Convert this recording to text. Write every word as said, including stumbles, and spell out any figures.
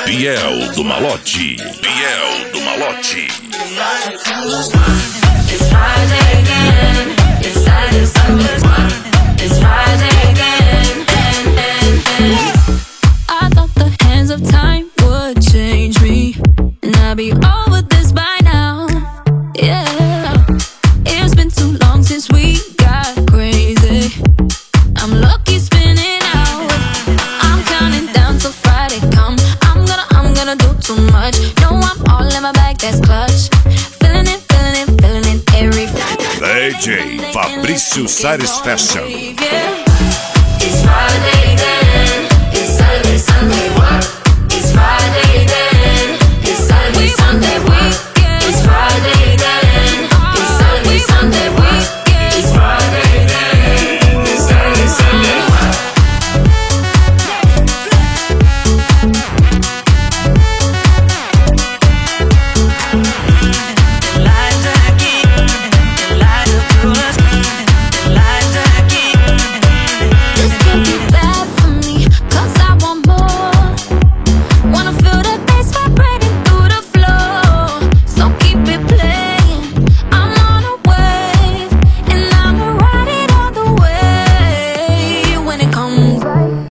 Biel do Malote. Biel do Malote. It's Friday again. It's Saturday, Sunday. It's Friday again. I thought the hands of time would change me, and I'd be over this by now. Yeah, it's been too long since we got crazy. I'm lucky spinning out. I'm counting down till Friday come. I'm gonna, I'm gonna do too much. No, I'm all in my bag, that's clutch. Feeling it, feeling it, feeling it every Friday. D J Fabrício Sares Fashion. It's Friday.